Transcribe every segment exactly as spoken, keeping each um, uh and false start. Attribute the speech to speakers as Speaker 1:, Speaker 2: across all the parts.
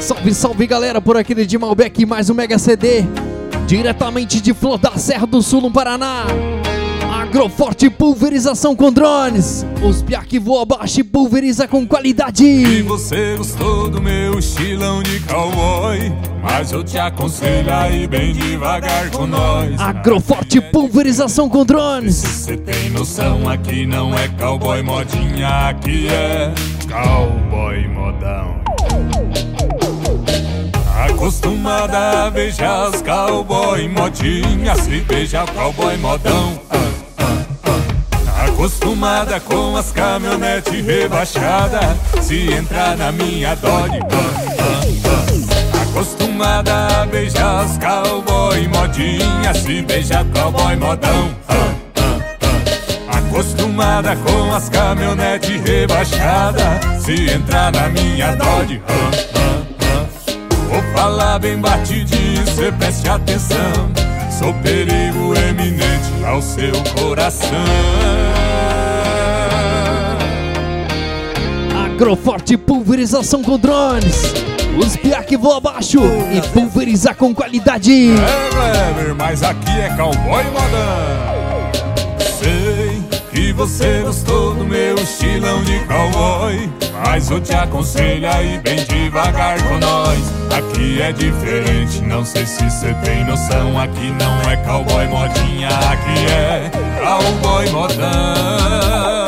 Speaker 1: Salve, salve galera, por aqui de Malbec, mais um Mega C D, diretamente de Flor da Serra do Sul, no Paraná. Agroforte pulverização com drones, os piá que voa abaixo e pulveriza com qualidade.
Speaker 2: E você gostou do meu estilão de cowboy, mas eu te aconselho a ir bem devagar com nós.
Speaker 1: Agroforte pulverização com drones.
Speaker 2: Se você tem noção, aqui não é cowboy modinha, aqui é cowboy modão. Acostumada a beijar os cowboy modinha, se beija o cowboy modão. Acostumada com as caminhonetes rebaixadas, se entrar na minha Dodge. Acostumada a beijar os cowboy modinha, se beija o cowboy modão. Acostumada com as caminhonetes rebaixadas, se entrar na minha Dodge. Vou falar bem batidinho, cê preste atenção, sou perigo eminente ao seu coração.
Speaker 1: Agroforte pulverização com drones, os piá que voa abaixo e pulveriza com qualidade.
Speaker 2: É, Kleber, mas aqui é cowboy modão. Sei que você gostou do meu estilão de cowboy, mas eu te aconselho a ir bem devagar com nós. Aqui é diferente, não sei se cê tem noção, aqui não é cowboy modinha, aqui é cowboy modão.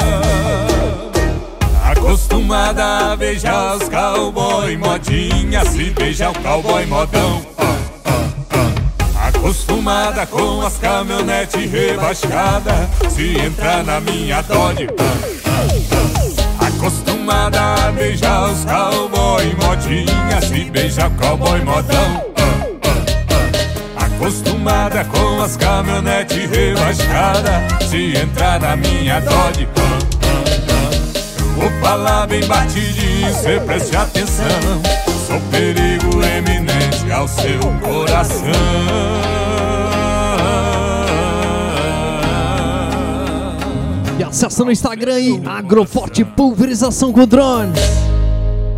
Speaker 2: Acostumada a beijar os cowboy modinha, se beija o cowboy modão. Acostumada com as caminhonetes rebaixadas, se entrar na minha Dodge. Acostumada a beijar os cowboy modinha, se beija o cowboy modão. Acostumada com as caminhonetes rebaixadas, se entrar na minha Dodge. Vou falar bem batidinho, cê preste atenção, sou perigo eminente ao seu coração.
Speaker 1: E acessa no Instagram aí, Agroforte pulverização com drones.